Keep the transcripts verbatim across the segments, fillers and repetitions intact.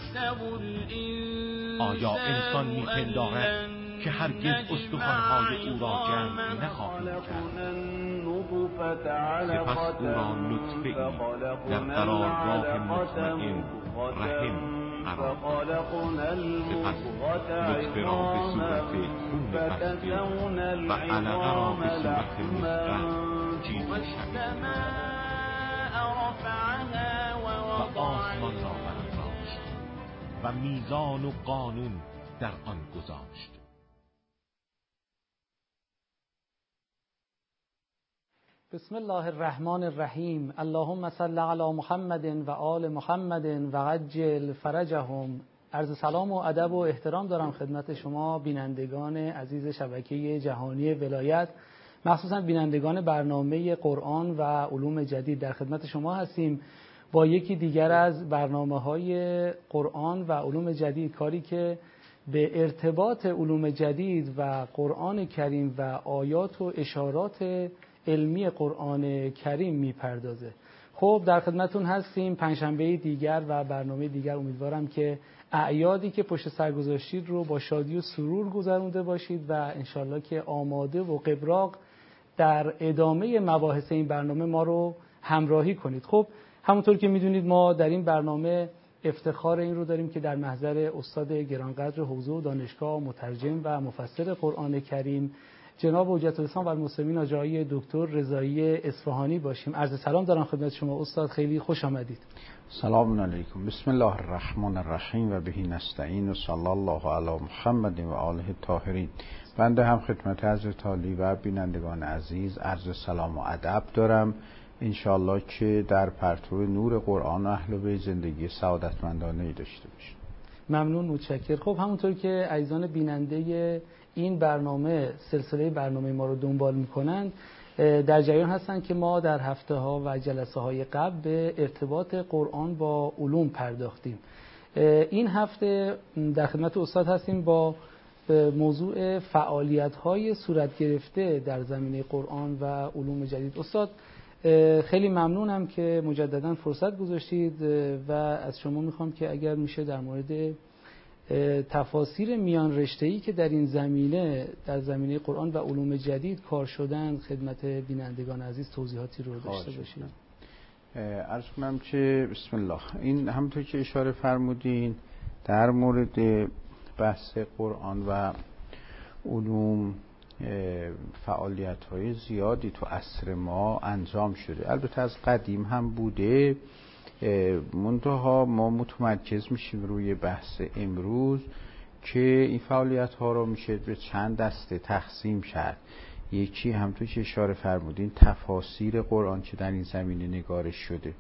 آیا انسان میپندارد که هرگز استخوان‌های او را جمع نخواهیم کرد؟ سپس او را نطفه‌ای در قرارگاه مطمئن رحم قرار داد. سپس نطفه را به صورت خون بسته و علقه را به صورت مضغه چیزی شدید و آسمان را برافراشت و میزان و قانون در آن گذاشت. بسم الله الرحمن الرحیم. اللهم صل علی محمد و آل محمد و عجل فرجهم. عرض سلام و ادب و احترام دارم خدمت شما بینندگان عزیز شبکه جهانی ولایت، مخصوصا بینندگان برنامه قرآن و علوم جدید. در خدمت شما هستیم با یکی دیگر از برنامه‌های قرآن و علوم جدید، کاری که به ارتباط علوم جدید و قرآن کریم و آیات و اشارات علمی قرآن کریم میپردازه. خب در خدمتون هستیم پنجشنبه دیگر و برنامه دیگر. امیدوارم که اعیادی که پشت سر گذاشتید رو با شادی و سرور گذرونده باشید و انشالله که آماده و قبراق در ادامه مباحث این برنامه ما رو همراهی کنید. خب همونطور که میدونید ما در این برنامه افتخار این رو داریم که در محضر استاد گرانقدر حوزه و دانشگاه مترجم و مفسر قرآن کریم جناب حجت الاسلام و المسلمین آقای دکتر رضایی اصفهانی باشیم. عرض سلام دارم خدمت شما استاد، خیلی خوش آمدید. سلام علیکم. بسم الله الرحمن الرحیم و بهی نستعین و صلی الله علی محمد و آله الطاهرین. بنده هم خدمت حضرت عالی و بینندگان عزیز عرض سلام و ادب دارم. انشاءالله که در پرتو نور قرآن و اهل بیت زندگی سعادتمندانه‌ای داشته باشید. ممنون، متشکر. خب همونطور که عزیزان بیننده این برنامه سلسله برنامه ما رو دنبال میکنن در جریان هستن که ما در هفته ها و جلسه های قبل به ارتباط قرآن با علوم پرداختیم. این هفته در خدمت استاد هستیم با موضوع فعالیت های صورت گرفته در زمینه قرآن و علوم جدید. استاد خیلی ممنونم که مجددا فرصت گذاشتید و از شما میخوام که اگر میشه در مورد تفاسیر میان رشته‌ای که در این زمینه در زمینه قرآن و علوم جدید کار شدن خدمت بینندگان عزیز توضیحاتی رو داشته باشید. عرض کنم که بسم الله، این همونطور که اشاره فرمودین در مورد بحث قرآن و علوم فعالیت‌های زیادی تو عصر ما انجام شده. البته از قدیم هم بوده، منتها ما متمرکز میشیم روی بحث امروز که این فعالیت ها رو میشه به چند دسته تقسیم کرد. یکی همونطور که اشاره فرمودین تفاسیر قرآن که در این زمینه نگارش شده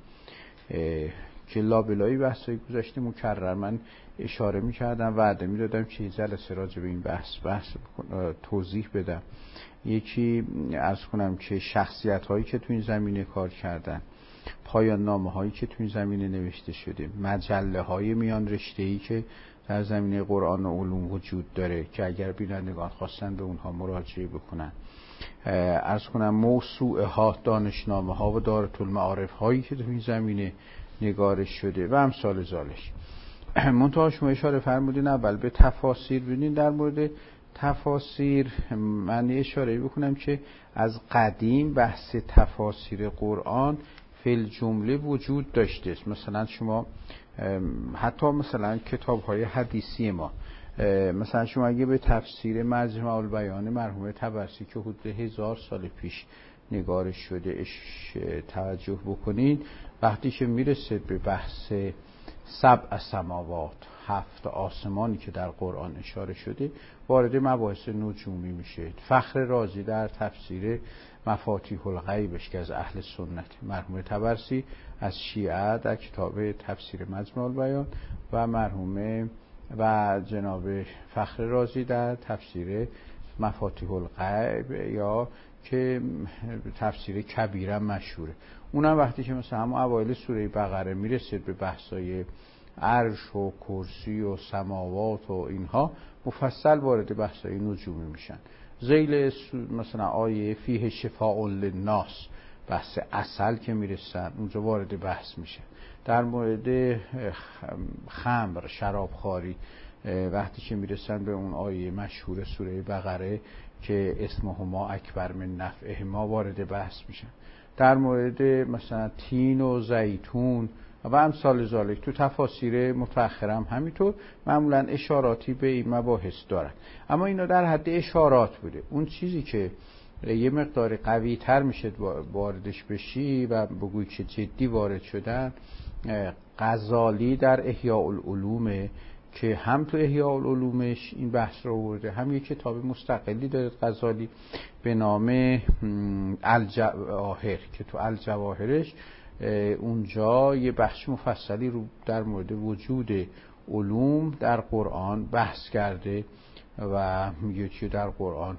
که لابلای بحثای گذشته مکرر من اشاره میکردم، وعده میدادم که جلسه راجع به این بحث بحث توضیح بدم. یکی عرض کنم که شخصیت هایی که تو این زمینه کار کردن، پایان نامه هایی که تو این زمینه نوشته شده، مجله های میان رشته‌ای که در زمینه قرآن و علوم وجود داره که اگر بینندگان خواستن به اونها مراجعه بکنن، عرض کنم موسوعه ها، دانشنامه ها و دارالمعارف هایی که تو این زمینه نگارش شده و امثال ذالک. منتها شما اشاره فرمودین اول به تفاسیر ببینین. در مورد تفاسیر من اشاره بکنم که از قدیم بحث تفاسیر قرآن فل جمله وجود داشته. مثلا شما حتی مثلا کتاب های حدیثی ما، مثلا شما اگه به تفسیر مجمع البیان مرحوم طبرسی که حدود هزار سال پیش نگارش شده توجه بکنین، وقتی که میرسید به بحث سبع سماوات، هفت آسمانی که در قرآن اشاره شده، وارد مباحث نجومی میشه. فخر رازی در تفسیر مفاتیح الغیبش که از اهل سنت، مرحوم طبرسی از شیعه در کتاب تفسیر مجمع البیان و مرحوم و جناب فخر رازی در تفسیر مفاتیح الغیب یا که تفسیر کبیره مشهوره. اونم وقتی که مثلا هم اوایل سوره بقره میرسید به بحثای عرش و کرسی و سماوات و اینها، مفصل وارد بحثای نجومی میشن. ذیل مثلا آیه فیه شفاء للناس، بحث عسل که میرسن اونجا وارد بحث میشه. در مورد خمر، شرابخواری، وقتی که میرسن به اون آیه مشهور سوره بقره که اسمهما اکبر من نفعهما وارد بحث میشن. در مورد مثلا تین و زیتون و امثال ذالک تو تفاسیر متأخر هم همینطور معمولا اشاراتی به این مباحث دارن، اما اینا در حد اشارات بوده. اون چیزی که یه مقدار قوی تر میشه واردش بشی و بگوی که جدی وارد شدن، غزالی در احیاء العلومه که هم تو احیاء العلومش این بحث رو آورده، هم یک کتاب مستقلی داره غزالی به نام الجواهر که تو الجواهرش اونجا یه بخش مفصلی رو در مورد وجود علوم در قرآن بحث کرده و میگه که در قرآن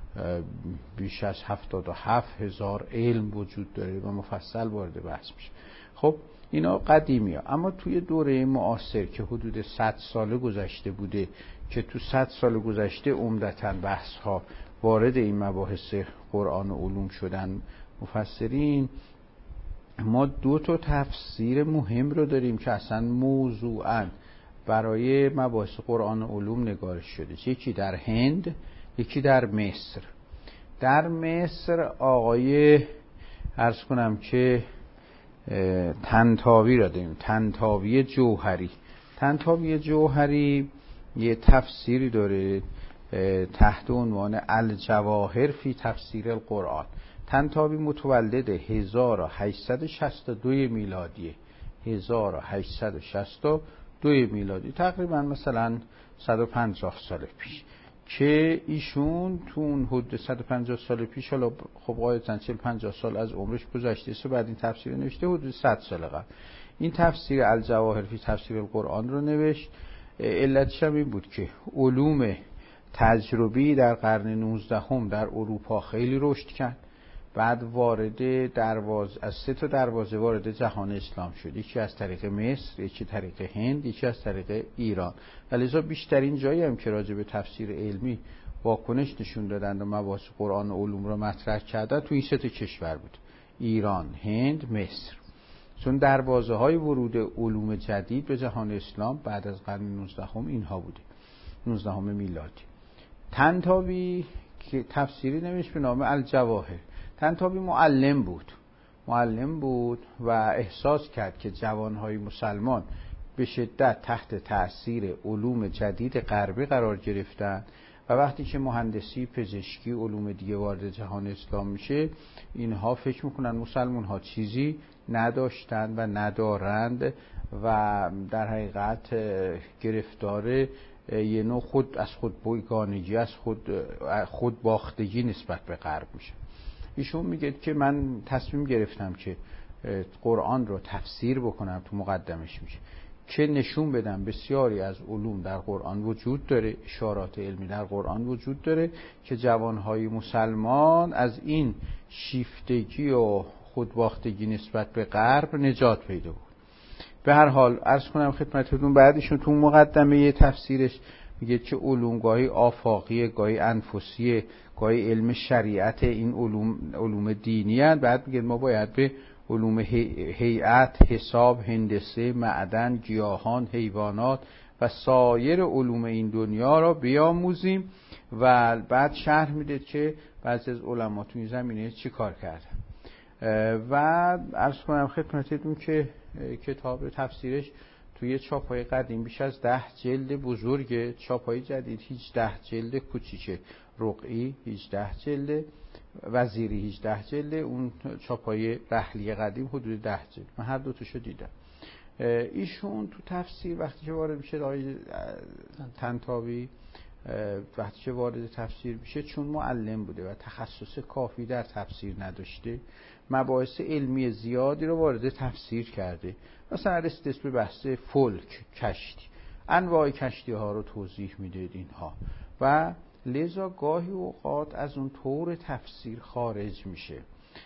بیش از هفتاد و هفت هزار علم وجود داره و مفصل وارد بحث میشه. خب اینا قدیمی ها. اما توی دوره معاصر که حدود صد سال گذشته بوده که تو صد سال گذشته عمدتاً بحث ها وارد این مباحث قرآن و علوم شدن مفسرین، ما دو تا تفسیر مهم رو داریم که اصلا موضوعاً برای مباحث قرآن و علوم نگارش شده. یکی در هند، یکی در مصر. در مصر آقای عرض کنم که طنطاوی را داریم، طنطاوی جوهری. طنطاوی جوهری یه تفسیری داره تحت عنوان الجواهر فی تفسیر القرآن. طنطاوی متولد هزار و هشتصد و شصت و دو میلادیه، هزار و هشتصد و شصت و دو میلادی، تقریبا مثلا صد و پنجاه سال پیش، که ایشون تو اون حدود صد و پنجاه سال پیش، حالا خب قاعدتاً چهل پنجاه سال از عمرش گذشته است و بعد این تفسیر نوشته حدود صد سال قبل. این تفسیر الجواهر فی تفسیر القرآن رو نوشت. علتش هم این بود که علوم تجربی در قرن نوزدهم در اروپا خیلی رشد کرد، بعد وارد دروازه از سه تا دروازه وارد جهان اسلام شد، یکی از طریق مصر، یکی طریق هند، یکی از طریق ایران. ولیزا بیشترین جایی هم که راجع به تفسیر علمی واکنش نشون دادند و مباحث قرآن و علوم را مطرح کردند تو این سه تا کشور بود: ایران، هند، مصر. چون دروازه های ورود علوم جدید به جهان اسلام بعد از قرن نوزدهم اینها بوده، نوزدهم میلادی. طنطاوی که تفسیری نوشت به نام الجواهر. طنطاوی معلم بود معلم بود و احساس کرد که جوانهای مسلمان به شدت تحت تأثیر علوم جدید غربی قرار گرفتن و وقتی که مهندسی، پزشکی، علوم دیگه وارد جهان اسلام میشه، اینها فکر میکنن مسلمان ها چیزی نداشتند و ندارند و در حقیقت گرفتار یه نوع خود از خود بیگانگی، از خود خود باختگی نسبت به غرب میشه. ایشون میگه که من تصمیم گرفتم که قرآن رو تفسیر بکنم، تو مقدمش میشه که نشون بدم بسیاری از علوم در قرآن وجود داره، اشارات علمی در قرآن وجود داره که جوانهای مسلمان از این شیفتگی و خودباختگی نسبت به غرب نجات پیدا بود. به هر حال عرض کنم خدمتتون، بعدشون تو مقدمه یه تفسیرش میگه که علوم گاهی آفاقیه، گاهی انفسیه، گاهی علم شریعت، این علوم علوم دینی هست. بعد میگه ما باید به علوم هیئت، حساب، هندسه، معدن، گیاهان، حیوانات و سایر علوم این دنیا را بیاموزیم و بعد شرح میده که بعضی از علما تو این زمینه چی کار کردن. و عرض کنم خدمتتون که کتاب تفسیرش توی چاپای قدیم بیش از ده جلد بزرگه، چاپای جدید هجده جلد کوچیکه، رقعی هجده جلد، وزیری هجده جلد، اون چاپای رحلی قدیم حدود ده جلد. من هر دو تاشو دیدم. ایشون تو تفسیر وقتی که وارد میشه، آقای طنطاوی وقتی که وارد تفسیر میشه، چون معلم بوده و تخصص کافی در تفسیر نداشته، مباحث علمی زیادی رو وارد تفسیر کرده. مثلا رسیدست به بحث فلک، کشتی، انواع کشتی ها رو توضیح میده اینها، و لذا گاهی اوقات از اون طور تفسیر خارج میشه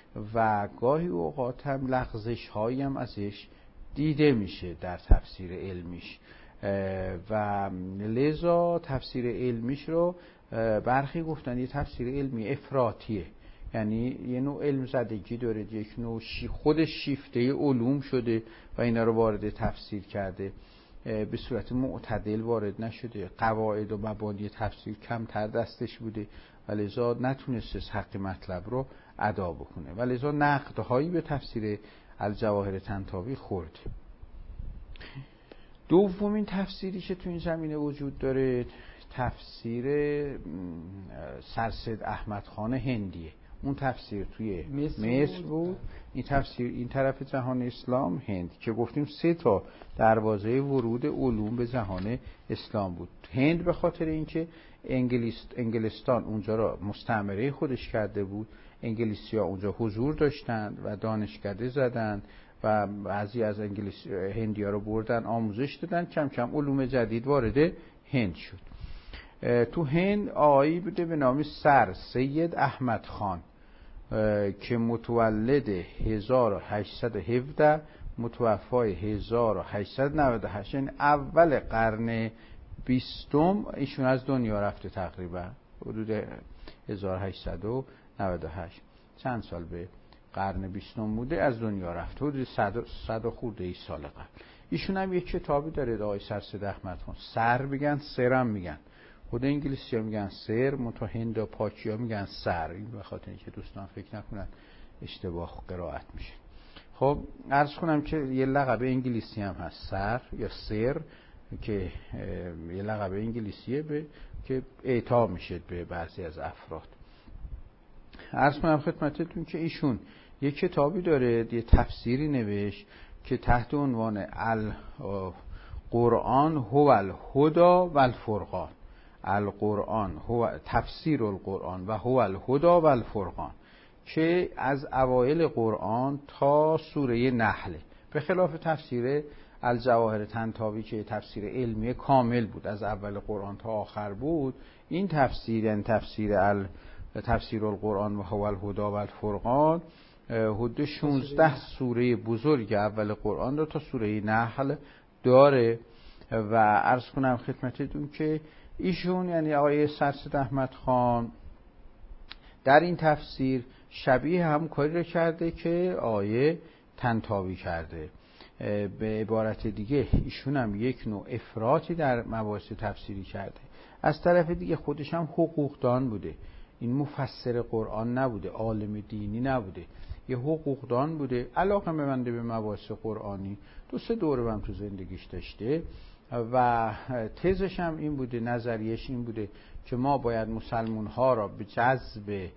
و گاهی اوقات هم لغزش هایی هم ازش دیده میشه در تفسیر علمیش و لذا تفسیر علمیش رو برخی گفتن یه تفسیر علمی افراطیه یعنی یه نوع علم زدگی داره، یک نوع شی خودش شیفته علوم شده و اینا رو وارد تفسیر کرده، به صورت معتدل وارد نشده، قواعد و مبانی تفسیر کمتر دستش بوده و لذا نتونسته حق مطلب رو ادا بکنه و لذا نقدهایی به تفسیر الجواهر طنطاوی خورد. دومین تفسیری که تو این زمینه وجود داره تفسیر سرسید احمد خان هندیه. اون تفسیر توی مصر بود، این تفسیر این طرف جهان اسلام هند، که گفتیم سه تا دروازه ورود علوم به جهان اسلام بود. هند به خاطر اینکه انگلیس انگلستان اونجا را مستعمره خودش کرده بود، انگلیسی‌ها اونجا حضور داشتند و دانشکده زدند و بعضی از انگلیس هندی‌ها رو بردن آموزش دادن، کم کم علوم جدید وارد هند شد. تو هند آقایی بوده به نام سر سید احمد خان که متولد هزار و هشتصد و هفده متوفای هزار و هشتصد و نود و هشت، یعنی اول قرن بیستم ایشون از دنیا رفته، تقریبا حدود هزار و هشتصد و نود و هشت، چند سال به قرن بیستم بوده از دنیا رفته، حدود صد و خورده ای سال قبل. ایشون هم یک کتابی داره آقای سرسید احمد خان، سر میگن سرم میگن، خود انگلیسی ها میگن سر، منتها هند و پاکی ها میگن سر، این به خاطر اینکه دوستان فکر نکنن اشتباه قرائت میشه. خب عرض کنم که یه لقب انگلیسی هم هست سر یا سر، که یه لقب انگلیسیه به که اعطا میشه به بعضی از افراد. عرض کنم خدمتتون که ایشون یه کتابی داره، یه تفسیری نوشت که تحت عنوان القرآن هو الهدی و الفرقان، القرآن هو تفسیر القرآن و هو الهدی و الفرقان، که از اوایل قرآن تا سوره نحل، به خلاف تفسیر الجواهر طنطاوی که تفسیر علمی کامل بود، از اول قرآن تا آخر بود. این تفسیر، یعنی تفسیر ال تفسیر القرآن و هو الهدی و الفرقان، حدود شانزده سوره بزرگ اول قرآن رو تا سوره نحل داره. و عرض کنم خدمتتون که ایشون، یعنی آقای سرسید احمد خان، در این تفسیر شبیه هم کاری رو کرده که آقای طنطاوی کرده. به عبارت دیگه ایشون هم یک نوع افراطی در مباحث تفسیری کرده، از طرف دیگه خودش هم حقوقدان بوده، این مفسر قرآن نبوده، عالم دینی نبوده، یه حقوقدان بوده، علاقه مونده به مباحث قرآنی، دو سه دوره هم تو زندگیش داشته و تزش هم این بوده، نظریش این بوده که ما باید مسلمان ها را به جذب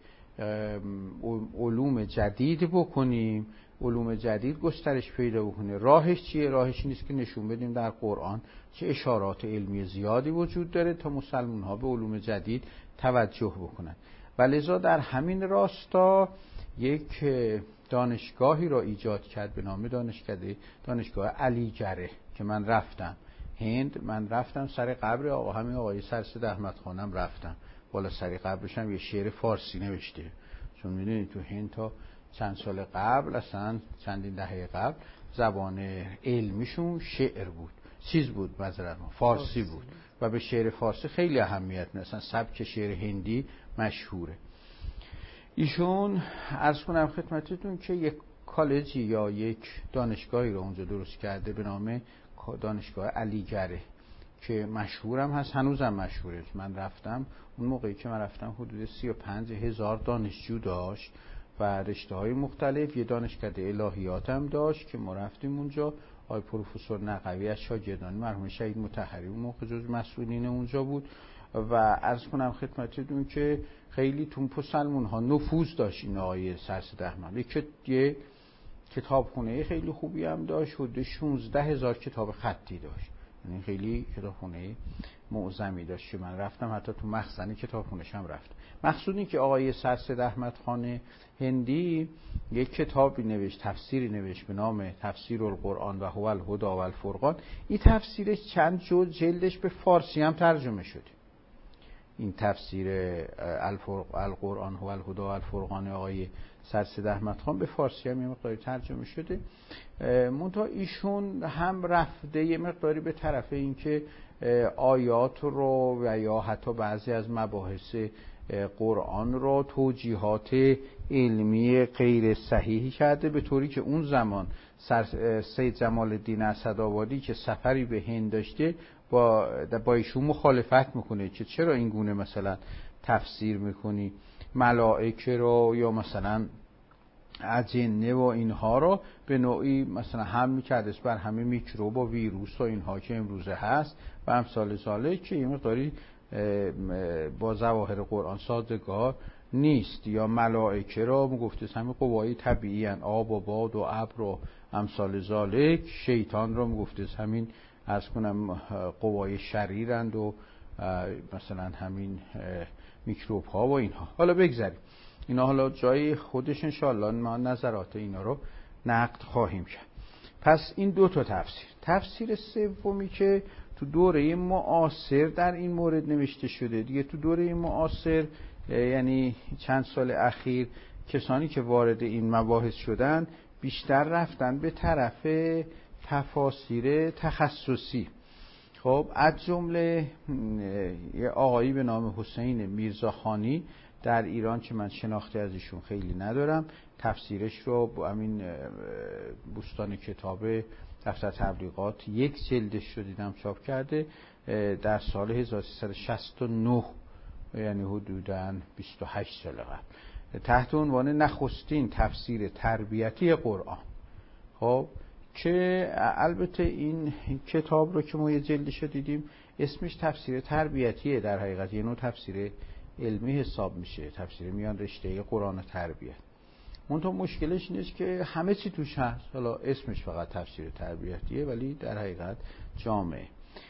علوم جدید بکنیم، علوم جدید گسترش پیدا بکنه. راهش چیه؟ راهش نیست که نشون بدیم در قرآن چه اشارات علمی زیادی وجود داره تا مسلمان ها به علوم جدید توجه بکنن. و لذا در همین راستا یک دانشگاهی را ایجاد کرد به نام دانشکده دانشگاه علیگره که من رفتم هند، من رفتم سر قبر آقا همین آقای سرسید احمد خانم رفتم، بالا سر قبرش هم یه شعر فارسی نوشته، چون میدونید تو هند تا چند سال قبل، اصلا چندین دهه قبل، زبان علمیشون شعر بود، چیز بود معذرت فارسی بود و به شعر فارسی خیلی اهمیت میدن، اصلا سبک شعر هندی مشهوره. ایشون عرض کنم خدمتتون که یک کالجی یا یک دانشگاهی رو اونجا درست کرده به نام دانشگاه علیگره که مشهورم هست، هنوزم مشهوره. من رفتم اون موقعی که من رفتم حدود سی و پنج هزار دانشجو داشت و رشته های مختلف، یه دانشکده الهیات هم داشت که ما رفتیم اونجا. آقای پروفسور نقوی از شاگردان مرحوم شهید مطهری اون موقع جز مسئولین اونجا بود و عرض کنم خدمتتون که خیلی تو مسلمون ها نفوذ داشت این آقای سرسید احمد. یک یه کتابخونه خیلی خوبی هم داشت، حدود شانزده هزار کتاب خطی داشت، یعنی خیلی کتابخونه معظمی داشت که من رفتم حتی تو مخزن کتابخونه‌ش هم رفتم. مقصود این که آقای سرسید احمد خان هندی یک کتابی نوشت، تفسیری نوشت به نام تفسیر القرآن و هو الهدی و الفرقان. این تفسیرش چند جلد جلدش به فارسی هم ترجمه شده. این تفسیر القرآن هو الهدی و الفرقان آقای سرسید احمد خان به فارسی هم یه مقداری ترجمه شده. منتها ایشون هم رفته یه مقداری به طرف این که آیات رو و یا حتی بعضی از مباحث قرآن را توجیهات علمی غیر صحیحی کرده، به طوری که اون زمان سید جمال الدین اسدآبادی که سفری به هند داشته با با ایشون مخالفت میکنه که چرا این گونه مثلا تفسیر میکنی ملائکه رو یا مثلا اجنه و اینها رو به نوعی مثلا هم میکردش بر همه میکروب و ویروس و اینها که امروزه هست و امثال ذالک که این مقداری با ظواهر قرآن سازگار نیست. یا ملائکه را میگفته همین قوای طبیعی ان، آب و باد و ابر و امثال ذالک. شیطان را میگفته همین عرض کنم قوای شریرند و مثلا همین میکروب ها و اینها. حالا بگذاریم اینا، حالا جای خودش انشاءالله ما نظرات اینا رو نقد خواهیم کرد. پس این دو تا تفسیر. تفسیر سومی که تو دوره معاصر در این مورد نوشته شده دیگه، تو دوره معاصر یعنی چند سال اخیر کسانی که وارد این مباحث شدن بیشتر رفتن به طرف تفاسیر تخصصی. خب از جمله یه آقایی به نام حسین میرزاخانی در ایران که من شناخته از ایشون خیلی ندارم، تفسیرش رو با همین بوستان کتاب دفتر تبلیغات یک جلدش رو دیدم چاپ کرده در سال هزار و سیصد و شصت و نه، یعنی حدوداً بیست و هشت سال قبل، تحت عنوان نخستین تفسیر تربیتی قرآن. خب که البته این کتاب رو که ما یه جلدش رو دیدیم اسمش تفسیر تربیتیه، در حقیقت یه نوع تفسیر علمی حساب میشه، تفسیر میان رشته قرآن و تربیت. منتها مشکلش اینه که همه چی توش هست، حالا اسمش فقط تفسیر تربیتیه ولی در حقیقت جامعه.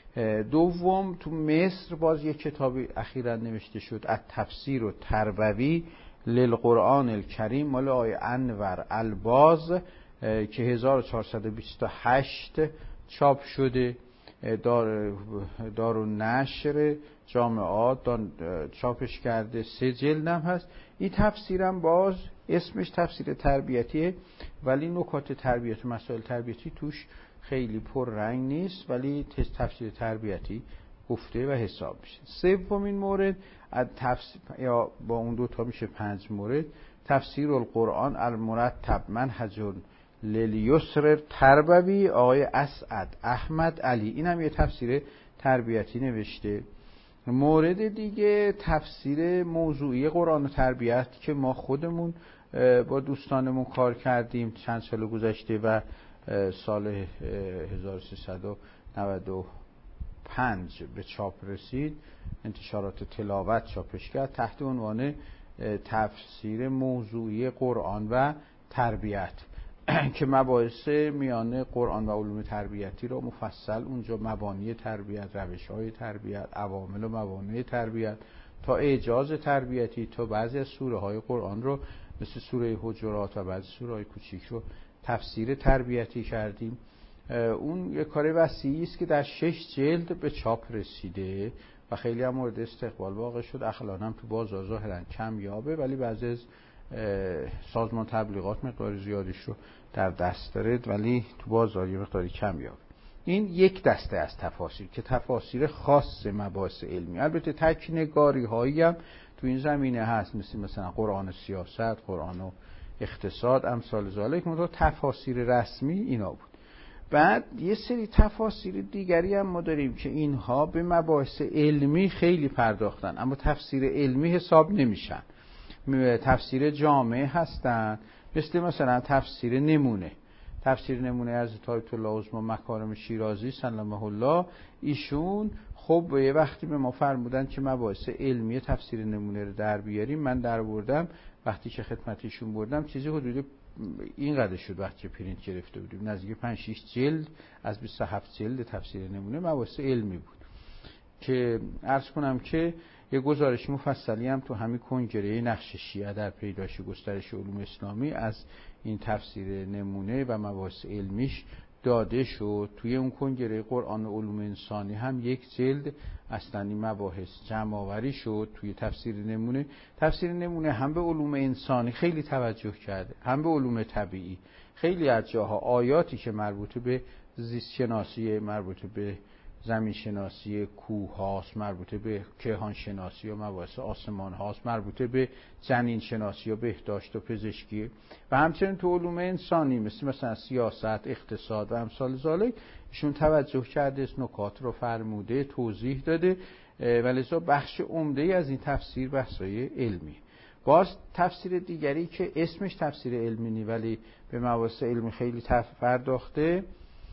دوم تو مصر باز یک کتابی اخیراً نوشته شد التفسیر التربوی للقرآن الکریم مال آقای انور الباز که هزار و چهارصد و بیست و هشت چاپ شده، دار دارالنشر جامعات چاپش کرده، سه جلد هم هست. این تفسیرم باز اسمش تفسیر تربیتیه ولی نکات تربیتی، مسائل تربیتی توش خیلی پر رنگ نیست ولی تفسیر تربیتی گفته و حساب میشه. سومین مورد از تفسیر یا با اون دو تا میشه پنج مورد، تفسیر القرآن المرتب منهج لیلیسر تربوی آقای اسعد احمد علی، این هم یه تفسیر تربیتی نوشته. مورد دیگه تفسیر موضوعی قرآن و تربیت که ما خودمون با دوستانمون کار کردیم چند سال گذشته و سال هزار و سیصد و نود و پنج به چاپ رسید، انتشارات تلاوت چاپش کرد تحت عنوان تفسیر موضوعی قرآن و تربیت که مباحث میان قرآن و علوم تربیتی را مفصل اونجا مبانی تربیت، روش‌های تربیت، عوامل و موانع تربیت تا اعجاز تربیتی تا بعضی از سوره‌های قرآن رو مثل سوره حجرات و بعضی سوره‌های کوچیک رو تفسیر تربیتی کردیم. اون یک کار وسیعی است که در شش جلد به چاپ رسیده و خیلی هم مورد استقبال واقع شد. اخلاقاً هم تو بازار ظاهراً کمیابه ولی بعضی از سازمان تبلیغات مقدار زیادیش رو در دست داره ولی تو بازار یه مقداری کمیابه. این یک دسته از تفاسیر که تفاسیر خاص مباحث علمی، البته تکنگاری هایی هم تو این زمینه هست مثل مثلا قرآن سیاست، قرآن و اقتصاد، امثال ذالک، منتها تفاسیر رسمی اینا بود. بعد یه سری تفاسیر دیگری هم ما داریم که اینها به مباحث علمی خیلی پرداختن اما تفسیر علمی حساب نمیشن، تفسیر جامع هستن، مثل مثلا تفسیر نمونه. تفسیر نمونه از آیت الله عظمی مکارم شیرازی سلمه الله، ایشون خب یه وقتی به ما فرمودن که مباحث علمی تفسیر نمونه رو در بیاریم، من در بردم وقتی که خدمتشون بردم چیزی حدود اینقدر شد وقتی پرینت گرفته بودیم، نزدیک پنج شش جلد از بیست و هفت جلد تفسیر نمونه مباحث علمی بود که عرض کنم که یه گزارش مفصلی هم تو همین کنگره نقش شیعه در پیدایش و گسترش علوم اسلامی از این تفسیر نمونه و مباحث علمیش داده شد. توی اون کنگره قرآن و علوم انسانی هم یک جلد اصلا این مباحث جمع آوری شد توی تفسیر نمونه. تفسیر نمونه هم به علوم انسانی خیلی توجه کرده هم به علوم طبیعی. خیلی از جاها آیاتی که مربوط به زیست شناسی، مربوط به زمین شناسی کوه هاست، مربوط به کیهان شناسی و مباحث آسمان هاست، مربوط به جنین شناسی و بهداشت و پزشکی و همچنین تو علوم انسانی مثل مثلا سیاست، اقتصاد و امثال ذالک ایشون توجه کرده، نکات رو فرموده، توضیح داده و لذا بخش عمده از این تفسیر بحث‌های علمی. باز تفسیر دیگری که اسمش تفسیر علمی نی ولی به مباحث علمی خیلی پرداخته،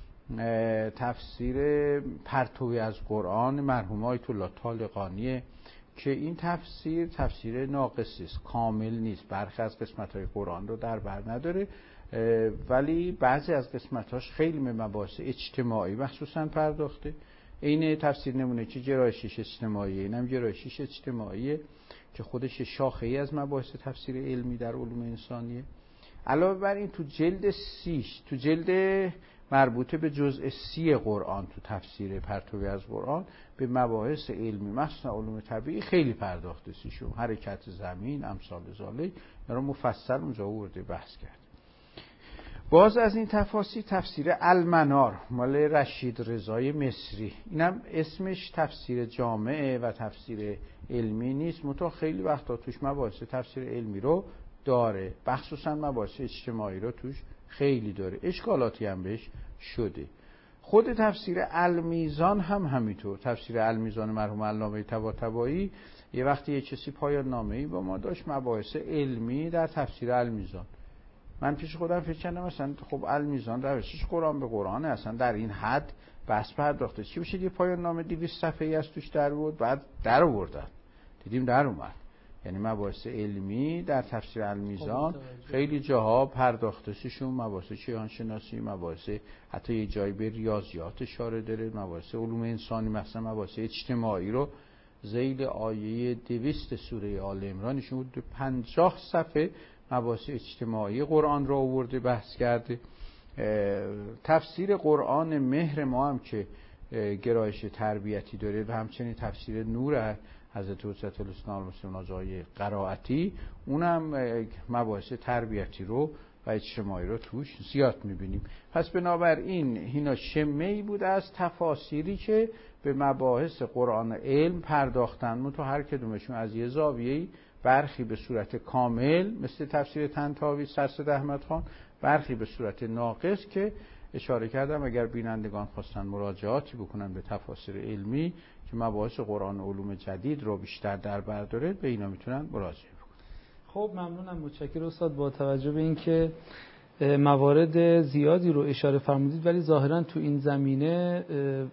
تفسیر پرتوی از قرآن مرحوم آیت الله طالقانیه که این تفسیر تفسیر ناقصی است، کامل نیست، برخی از قسمت‌های قرآن رو در بر نداره ولی بعضی از قسمت‌هاش خیلی به مباحث اجتماعی مخصوصاً پرداخته. این تفسیر نمونه که جرایشش اجتماعیه، اینم جرایشش اجتماعیه که خودش شاخه‌ای از مباحث تفسیر علمی در علوم انسانیه. علاوه بر این تو جلد سیش تو جلد مربوطه به جزء سی قرآن تو تفسیر پرتوی از قرآن به مباحث علمی مخصوصا علوم طبیعی خیلی پرداخته سیشون، حرکت زمین، امثال ذالک، اینا مفصل اونجا آورده بحث کرد. باز از این تفاسیر تفسیر المنار مال رشید رضای مصری، اینم اسمش تفسیر جامعه و تفسیر علمی نیست، منتها خیلی وقتا توش مباحث تفسیر علمی رو داره، مخصوصا مباحث اجتماعی رو توش خیلی داره، اشکالاتی هم بهش شده. خود تفسیر المیزان هم همینطور، تفسیر المیزان مرحوم علامه طباطبایی یه وقتی یه چیزی پایان نامه‌ای با ما داشت مباحث علمی در تفسیر المیزان، من پیش خودم فکر کردم مثلا خب المیزان روشش قرآن به قرآنه، اصلا در این حد بحث پرداخته چی بشه یه پایان نامه دویست صفحه‌ای از توش در بود، بعد در آوردن دیدیم در اومد، یعنی مباحث علمی در تفسیر المیزان خیلی جاها پرداخته شون، مباحث کیهان شناسی، مباحث حتی یه جایی به ریاضیات اشاره داره، مباحث علوم انسانی، مثلا مباحث اجتماعی رو ذیل آیه دویست سوره آل عمران ایشون بود پنجاه صفحه مباحث اجتماعی قرآن رو آورده بحث کرده. تفسیر قرآن مهر ما هم که گرایش تربیتی داره و همچنین تفسیر نور حضرت حجت الاسلام المسلمین آقای قرائتی، اونم مباحث تربیتی رو و اجتماعی رو توش زیاد میبینیم. پس بنابراین اینا شمه‌ای بود از تفاسیری که به مباحث قرآن علم پرداختن، منتها هر کدومشون از یه زاویه‌ای، برخی به صورت کامل مثل تفسیر طنطاوی سرسد احمد خان، برخی به صورت ناقص که اشاره کردم اگر بینندگان خواستن مراجعاتی بکنن به تفاسیر علمی که مباحث قرآن و علوم جدید رو بیشتر در بر داره به اینا میتونن مراجعه بکنن. خب ممنونم، متشکرم استاد. با توجه به اینکه موارد زیادی رو اشاره فرمودید ولی ظاهرا تو این زمینه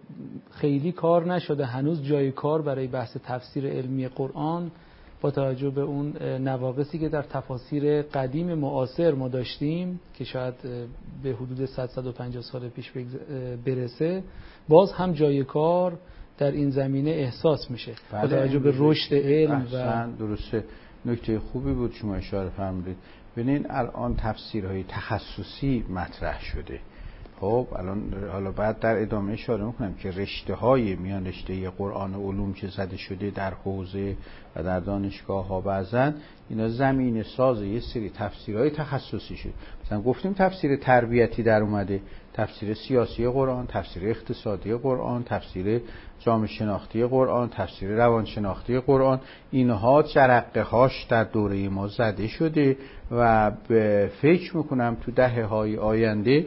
خیلی کار نشده، هنوز جای کار برای بحث تفسیر علمی قرآن با توجه به اون نواقصی که در تفاسیر قدیم معاصر ما داشتیم که شاید به حدود صد تا صد و پنجاه سال پیش برسه، باز هم جای کار در این زمینه احساس میشه با توجه به رشد علم. و درسته، نکته خوبی بود شما اشاره فرمودید. ببینین الان تفسیرهای تخصصی مطرح شده، خب الان حالا بعد در ادامه اشاره میکنم که رشته های میان رشته قرآن و علوم که زده شده در حوزه و در دانشگاه ها بعضن اینا زمینه ساز یه سری تفسیرهای تخصصی شده. مثلا گفتیم تفسیر تربیتی در اومده، تفسیر سیاسی قرآن، تفسیر اقتصادی قرآن، تفسیر جامعه شناختی قرآن، تفسیر روان شناختی قرآن، اینها جرقه هاش در دوره ما زده شده و به فکر میکنم تو دهه های آینده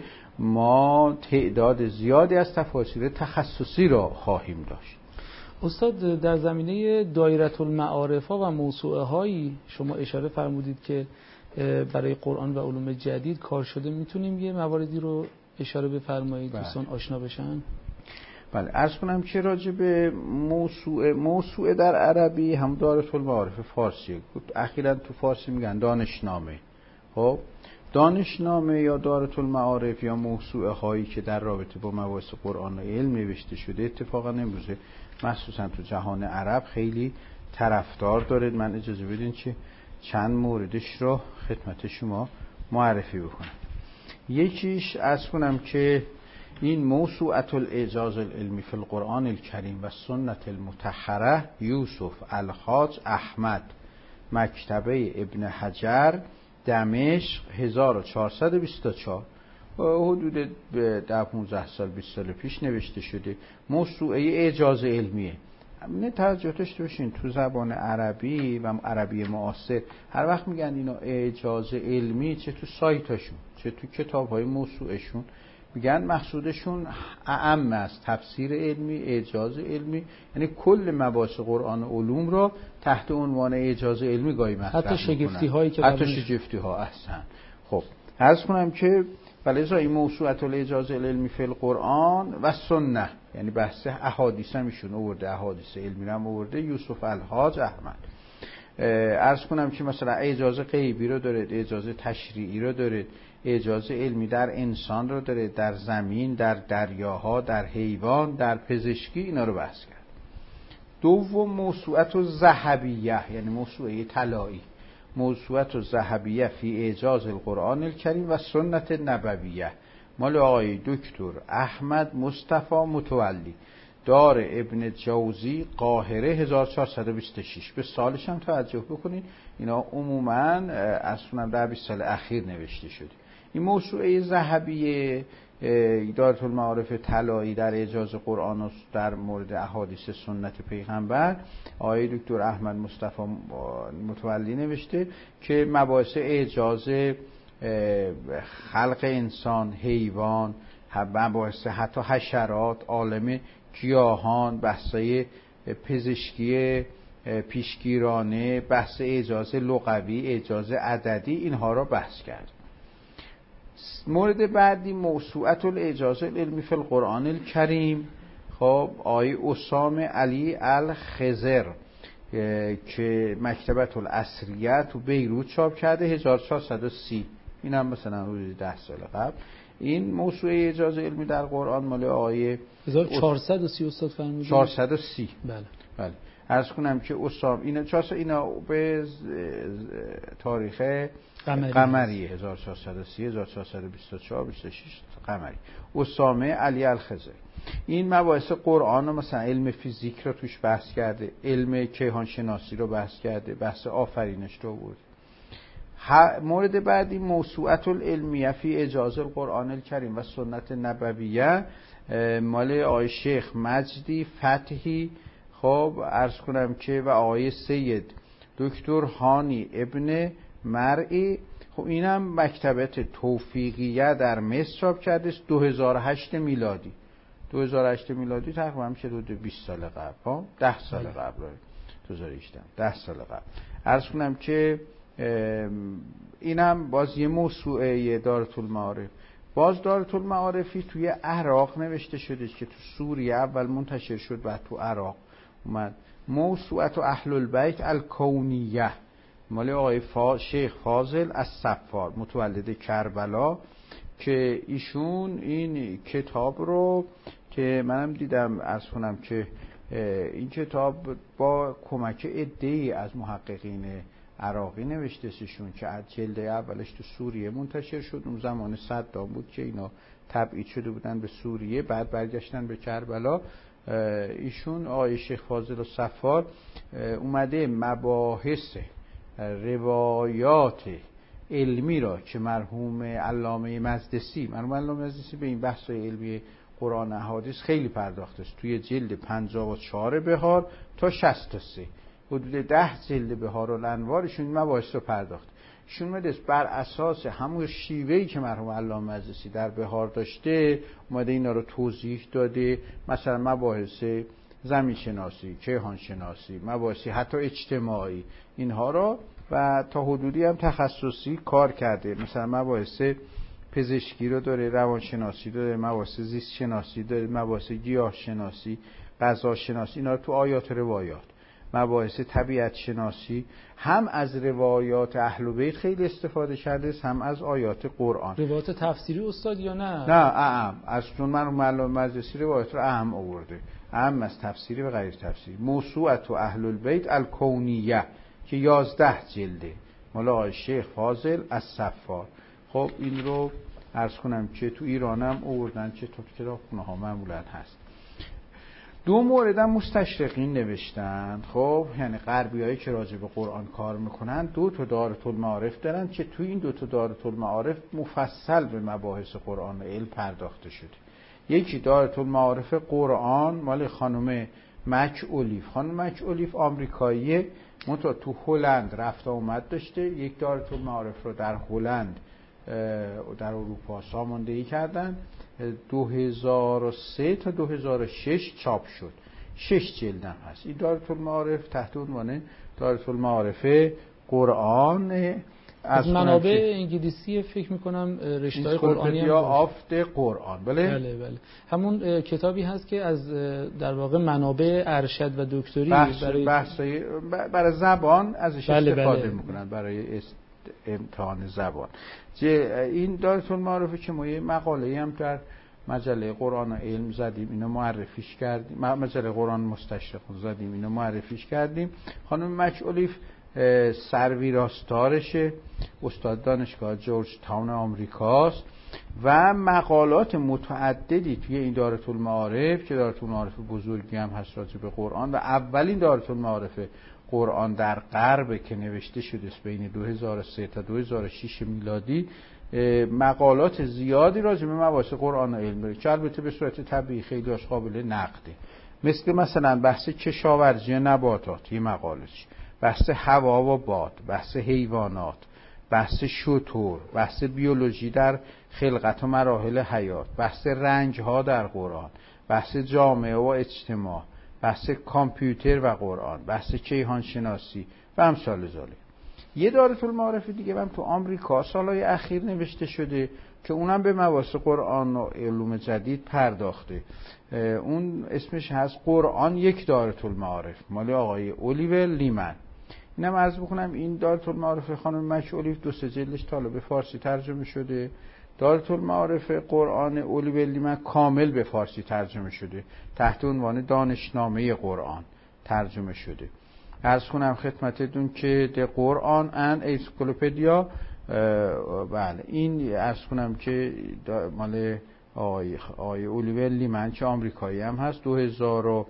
ما تعداد زیادی از تفاسیر تخصصی را خواهیم داشت. استاد در زمینه دایره المعارف و موسوعه هایی شما اشاره فرمودید که برای قرآن و علوم جدید کار شده، میتونیم یه مواردی رو اشاره بفرمایید دوستان آشنا بشن؟ بله، عرض کنم که راجع به موسوعه موسوعه در عربی هم دایره المعارف فارسی، اخیراً تو فارسی میگن دانشنامه. خب دانشنامه یا دایره المعارف یا موسوعه هایی که در رابطه با مباحث قرآن و علم نوشته شده اتفاقا امروزه مخصوصا تو جهان عرب خیلی طرفدار داره. من اجازه بدین که چند موردش رو خدمت شما معرفی بکنم. یکیش از کنم که این موسوعه الاعجاز العلمی فی القرآن الکریم و سنت المطهره یوسف الحاج احمد، مکتبه ابن حجر، دمشق، هزار و چهارصد و بیست و چهار. حدود ده پانزده سال بیست سال پیش نوشته شده. موسوعه اعجاز علمیه. نه توجه داشته باشین تو زبان عربی و عربی معاصر هر وقت میگن اینا اعجاز علمی، چه تو سایتاشون چه تو کتاب‌های موسوعهشون، میگن مقصودشون اعم است، تفسیر علمی، اعجاز علمی، یعنی کل مباحث قرآن و علوم را تحت عنوان اعجاز علمی گاهی مطرح میکنن. حتی شگفتی هایی که حتی شگفتی ها احسن. خب عرض کنم که ولذا این موسوعه الاعجاز العلمی فی القرآن و سنه، یعنی بحث احادیث هم ایشون آورده، احادیث علمی هم آورده، یوسف الحاج احمد. عرض کنم که مثلا اعجاز غیبی رو داره، اعجاز تشریعی رو داره، اعجاز علمی در انسان رو داره، در زمین، در دریاها، در حیوان، در پزشکی، اینا رو بحث کرد. دوم موسوعه الذهبیه، یعنی موسوعه طلایی، موسوعه الذهبیه فی اعجاز القرآن الکریم و سنت نبویه، مال آقای دکتر احمد مصطفی متولی، دار ابن جوزی، قاهره هزار و چهارصد و بیست و شش. به سالش هم توجه بکنید، اینا عموماً اصلا در بیست سال اخیر نوشته شده. این موسوعه ذهبیه دارت المعارف طلایی در اعجاز قرآن و در مورد احادیث سنت پیغمبر، آقای دکتر احمد مصطفی متولی نوشته که مباحث اعجاز خلق انسان، حیوان، مباحث حتی حشرات، عالم گیاهان، بحثای پزشکی پیشگیرانه، بحث اعجاز لغوی، اعجاز عددی، اینها را بحث کرد. مورد بعدی موسوعه الاعجاز العلمی فی القرآن الکریم، خب آقای اسامه علی الخضر که مکتبه العصریه تو بیروت چاپ کرده هزار و چهارصد و سی، این هم مثلا حدود ده سال قبل. این موسوعه اعجاز علمی در قرآن مال آقای هزار و چهارصد و سی استاد فرمودید. چهارصد و سی. بله بله. عرض کنم که اسام اینا چهارصد، اینا به تاریخ قمری, قمری هزار و چهارصد و سی هزار و چهارصد و بیست و چهار بیست و شش قمری. اسامه علی الخضر این مباحث قرآن رو مثلا علم فیزیک رو توش بحث کرده، علم کیهان شناسی رو بحث کرده، بحث آفرینش رو بود. مورد بعدی موسوعه العلمیه فی اعجاز القرآن الکریم و سنت نبویه، مال آقای شیخ مجدی فتحی، خب عرض کنم که و آقای سید دکتر هانی ابن مرئی، خب اینم مکتبه توفیقیه در مصر چاپ کرده دو هزار و هشت میلادی. دو هزار و هشت میلادی تقریبا میشه حدود بیست سال قبل، ها ده سال قبل، دو هزار و هشت ده سال قبل. عرض کنم که اینم باز یه موسوعه دارت المعارف. باز دارت المعارفی توی عراق نوشته شده که تو سوریه اول منتشر شد و تو عراق اومد. موسوعه اهل البیت الکونیه مال آقای فا... شیخ فاضل الصفار متولد کربلا، که ایشون این کتاب رو که منم دیدم عرض کنم که این کتاب با کمک عده‌ای از محققین عراقی نوشته شون که از جلد اولش تو سوریه منتشر شد. اون زمان صدام بود که اینا تبعید شده بودن به سوریه، بعد برگشتن به کربلا. ایشون آقای شیخ فاضل الصفار اومده مباحث روایات علمی را که مرحوم علامه مجدسی مرحوم علامه مجدسی به این بحث علمی قرآن احادیث خیلی پرداخته است، توی جلد پنجاه و چهار بهار تا شصت و سه حدود ده جلد بهار الانوارشون این مباحث رو پرداخت. ایشون اومده بر اساس همون شیوهی که مرحوم علامه مجدسی در بهار داشته اومده اینا رو توضیح داده، مثلا مباحث زمین شناسی، کیهان شناسی، مباحثی حتی اجتماعی، اینها رو و تا حدودی هم تخصصی کار کرده. مثلا مباحث پزشکی رو داره، روانشناسی داره، مباحث زیست شناسی داره، مباحث گیاه شناسی، غذا شناسی، اینا رو تو آیات روایات، مباحث طبیعت شناسی، هم از روایات اهل بیت خیلی استفاده کرده، هم از آیات قرآن. روایات تفسیری استاد یا نه؟ نه اهم، از چون من علامه مجلسی روایات رو اهم آورده، اهم از تفسیری و غیر تفسیری. موسوعه اهل البیت الکونیه که یازده جلده مال آقای شیخ فاضل الصفار. خب این رو عرض کنم که تو ایران هم آوردن، چه تو کتابخونه ها معمولا هست. دو مورد هم مستشرقین نوشتن، خب یعنی غربیایی که راجع به قرآن کار میکنن دو تا دارالمعارف دارن که توی این دو تا دارالمعارف مفصل به مباحث قرآن و علم پرداخته شده. یکی دارالمعارف قرآن مال خانم مک اولیف. خانم مک اولیف آمریکاییه، منتها تو هلند رفت و اومد داشته. یک دارالمعارف رو در هلند در اروپا ساماندهی کردن، دو هزار و سه تا دو هزار و شش چاپ شد، شش جلد هم هست. این دارالمعارف تحت عنوان دارالمعارف قرآن از منابع انگلیسی فکر میکنم رشته‌های قرآنی هم آفت قرآن. بله بله بله همون کتابی هست که از در واقع منابع ارشد و دکتری بحث برای بحثای برای زبان ازش بله استفاده بله. میکنن برای است... امتحان زبان. این دارالمعارف که ما یه مقاله‌ای هم در مجله قرآن و علم زدیم، اینو معرفیش کردیم، مجله قرآن مستشرق زدیم، اینو معرفیش کردیم. خانم مک اولیف سرویراستارشه، استاد دانشگاه جورج تاون آمریکاست و مقالات متعددی توی این دارالمعارف که دارالمعارف بزرگی هم هست راجع به قرآن و اولین دارالمعارف قرآن در غرب که نوشته شده است بین دو هزار و سه تا دو هزار و شش میلادی، مقالات زیادی راجع به مباحث قرآن و علم داره که البته به صورت طبیعی خیلی هاش قابل نقده، مثل مثلا بحث کشاورزی نباتات، یه مقالش، بحث هوا و باد، بحث حیوانات، بحث شتر، بحث بیولوژی در خلقت و مراحل حیات، بحث رنج ها در قرآن، بحث جامعه و اجتماع، بحث کامپیوتر و قرآن، بحث کیهان شناسی و امثال ذالک. یه دارالمعارف دیگه هم تو آمریکا سالهای اخیر نوشته شده که اونم به مباحث قرآن و علوم جدید پرداخته. اون اسمش هست قرآن یک دارالمعارف، مال آقای اولیور لیمن. اینم عرض بکنم این دارالمعارف خانم مک اولیف دو سه جلدش تا به فارسی ترجمه شده. دارالمعارف قرآن اولیور لیمن کامل به فارسی ترجمه شده، تحت عنوان دانشنامه قرآن ترجمه شده. عرض کنم خدمتتون که د قرآن ان انسیکلوپدیا، بله این عرض کنم که مال آقای آقای اولیور لیمن که آمریکایی هم هست، دو هزار و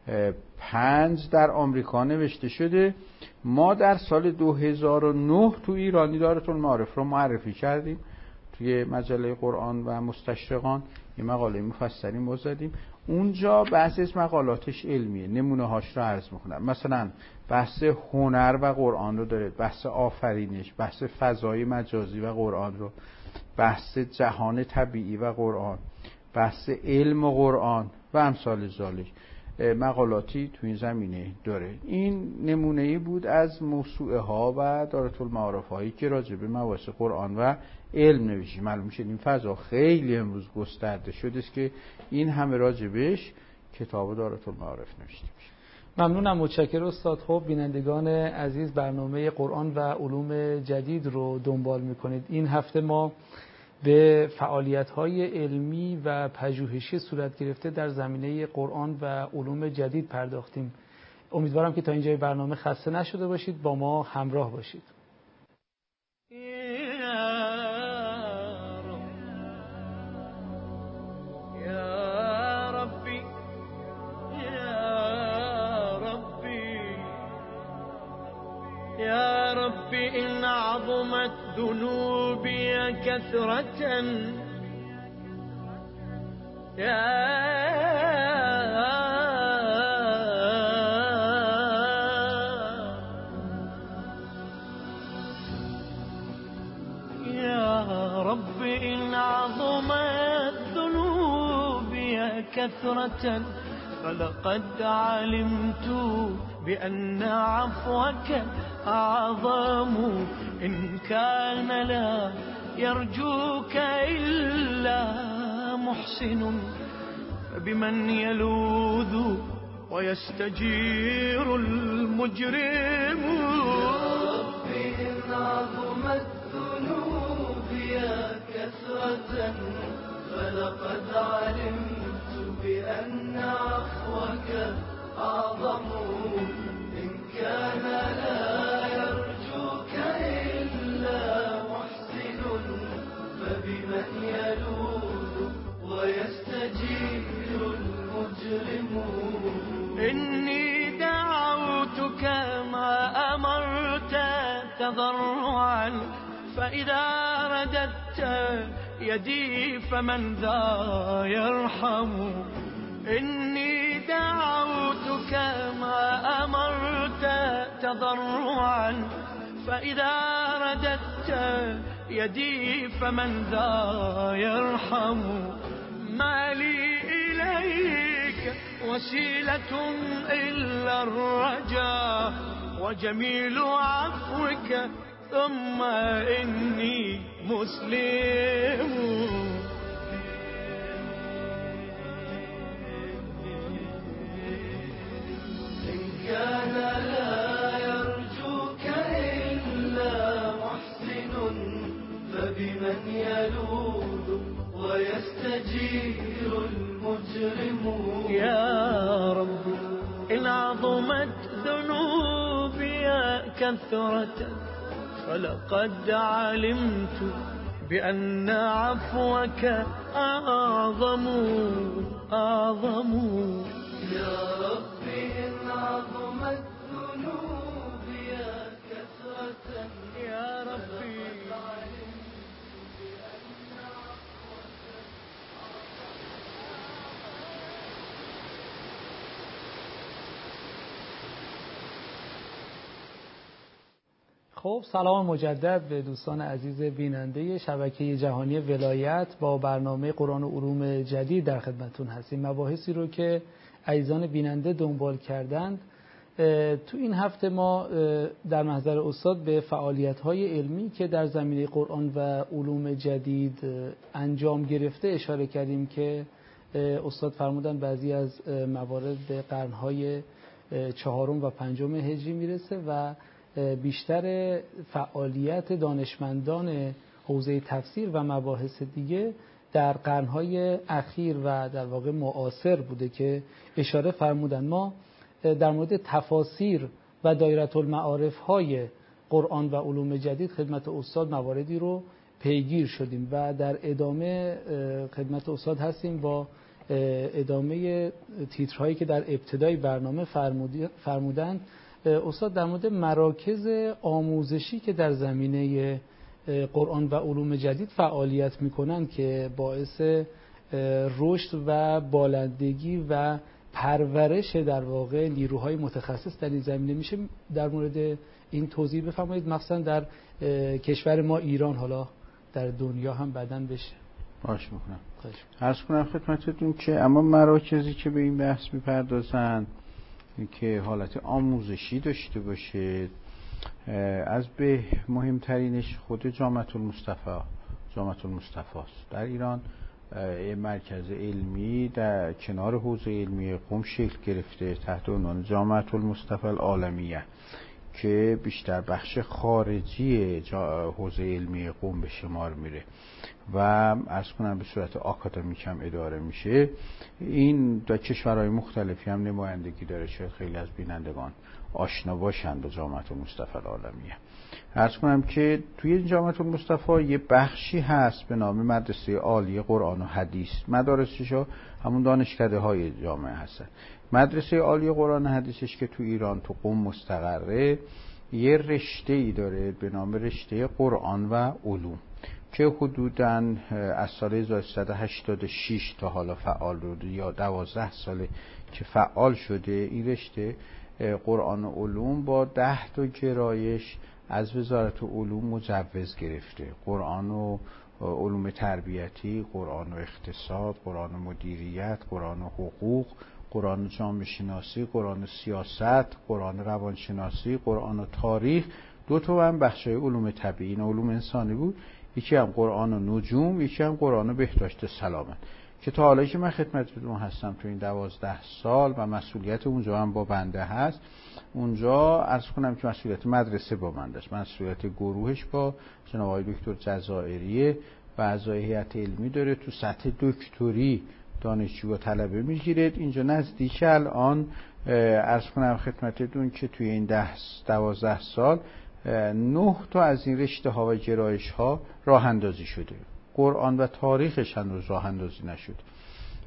پنج در آمریکا نوشته شده. ما در سال دو هزار و نه تو ایرانی دارالمعارف رو معرفی کردیم توی مجله قرآن و مستشرقان، یه مقاله مفصلی ما زدیم. اونجا بعضی از مقالاتش علمیه، نمونه هاش رو عرض میکنم. مثلا بحث هنر و قرآن رو داره، بحث آفرینش، بحث فضای مجازی و قرآن رو، بحث جهان طبیعی و قرآن، بحث علم و قرآن و امثال ذالک مقالاتی تو این زمینه داره. این نمونه‌ای بود از موسوعه ها و دارالمعارف هایی که راجع به مباحث قرآن و علم نوشته. معلوم میشه این فضا خیلی امروز گسترده شده است که این همه راجع بهش کتاب دارالمعارف نوشته میشه. ممنونم، متشکرم استاد. خب بینندگان عزیز، برنامه قرآن و علوم جدید رو دنبال میکنید. این هفته ما به فعالیت‌های علمی و پژوهشی صورت گرفته در زمینه قرآن و علوم جدید پرداختیم. امیدوارم که تا اینجای برنامه خسته نشده باشید، با ما همراه باشید. يا رب إن عظمت ذنوبي كثرة يا يا رب إن عظمت ذنوبي كثرة فلقد علمت بأن عفوك أعظم إن كان لا يرجوك إلا محسن فبمن يلوذ ويستجير المجرم. يا رب إن عظمت ذنوبي كثرة فلقد علمت بأن عفوك أعظم إن كان لا يرجوك إلا محسن فبمن يلوذ ويستجير المجرم. إني دعوتك ما أمرت تضرعا فإذا رددت يدي فمن ذا يرحم. إني دعوتك ما أمرت تضرعا فإذا رددت يدي فمن ذا يرحم. ما لي إليك وسيلة إلا الرجاء وجميل عفوك ثم إني مسلم. إن كان لا يرجوك إلا محسن فبمن يلوذ ويستجير المجرم. يا رب إن عظمت ذنوبي كثرة فلقد علمت بأن عفوك أعظم أعظم. يا رب إن عظمت ذنوبي كثرة يا ربي خب سلام مجدد به دوستان عزیز بیننده شبکه جهانی ولایت. با برنامه قرآن و علوم جدید در خدمتتون هستیم. مباحثی رو که عزیزان بیننده دنبال کردند تو این هفته ما در محضر استاد به فعالیت‌های علمی که در زمینه قرآن و علوم جدید انجام گرفته اشاره کردیم که استاد فرمودن بعضی از موارد به قرن‌های چهارم و پنجم هجری میرسه و بیشتر فعالیت دانشمندان حوزه تفسیر و مباحث دیگه در قرن‌های اخیر و در واقع معاصر بوده که اشاره فرمودن. ما در مورد تفاسیر و دایره المعارف های قرآن و علوم جدید خدمت استاد مواردی رو پیگیر شدیم و در ادامه خدمت استاد هستیم با ادامه تیترهایی که در ابتدای برنامه فرمودند. استاد در مورد مراکز آموزشی که در زمینه قرآن و علوم جدید فعالیت میکنن که باعث رشد و بالندگی و پرورش در واقع نیروهای متخصص در این زمینه میشه، در مورد این توضیح بفرمایید، مخصوصا در کشور ما ایران، حالا در دنیا هم بعداً بشه. باش میکنم. عرض کنم خدمتتون که اما مراکزی که به این بحث میپردازن که حالت آموزشی داشته باشه، از به مهمترینش خود جامعه المصطفی جامعه المصطفی است. در ایران یه مرکز علمی در کنار حوزه علمی قم شکل گرفته تحت عنوان جامعه المصطفی العالمیه که بیشتر بخش خارجی حوزه علمی قم به شمار میره و عرض کنم به صورت آکادمیک هم اداره میشه. این در کشورهای مختلفی هم نمایندگی داره. شاید خیلی از بینندگان آشنا باشند با جامعه المصطفی العالمیه. عرض کنم که توی جامعه المصطفی یه بخشی هست به نام مدرسه عالی قرآن و حدیث. مدارسشا همون دانشکده های جامعه هستن. مدرسه عالی قرآن و حدیثش که تو ایران تو قم مستقره، یه رشته ای داره به نام رشته قرآن و علوم که حدوداً از سال هزار و سیصد و هشتاد و شش تا حالا فعال بود یا دوازده ساله که فعال شده. این رشته قرآن و علوم با ده تا گرایش از وزارت علوم مجوز گرفته: قرآن و علوم تربیتی، قرآن و اقتصاد، قرآن و مدیریت، قرآن و حقوق، قرآن و جامعه شناسی، قرآن و سیاست، قرآن و روانشناسی، قرآن و تاریخ. دو تا هم بخشای علوم طبیعی و علوم انسانی بود. یکی هم قرآن و نجوم، یکی هم قرآن و بهداشت سلامت که تا حالا که من خدمتتون هستم تو این دوازده سال و مسئولیت اونجا هم با بنده هست. اونجا عرض کنم که مسئولیت مدرسه با بنده است، مسئولیت گروهش با جناب آقای دکتر جزائریه و اعضای هیئت علمی داره. تو سطح دکتری دانشجو و طلبه میگیرید. اینجا نزدیک الان عرض کنم خدمتتون که توی این ده دوازده سال نه تا از این رشته ها و گرایش ها راه اندازی شده. قرآن و تاریخش هنوز راه اندازی نشد.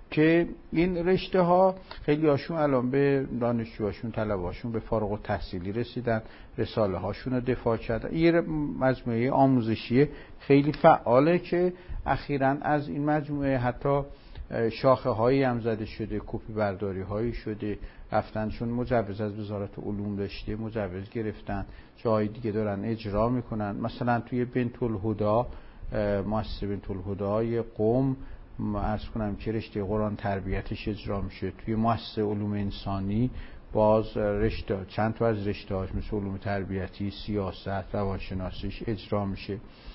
که این رشته ها خیلی هاشون الان به دانشجوهاشون طلبهاشون به فارغ التحصیلی رسیدن، رساله هاشون رو دفاع کردن. یه مجموعه آموزشی خیلی فعاله که اخیراً از این مجموعه حتی شاخه هایی هم زده شده، کپی برداری هایی شده، رفتن چون مجوز از وزارت علوم داشته مجوز گرفتن، جای دیگه دارن اجرا میکنن. مثلا توی بنت الهدی، مؤسسه بنت الهدی قم عرض کنم که رشته قرآن تربیتش اجرا میشه. توی مؤسسه علوم انسانی باز رشته چند تا از رشته هاش مثل علوم تربیتی، سیاست، روانشناسیش اجرا میشه.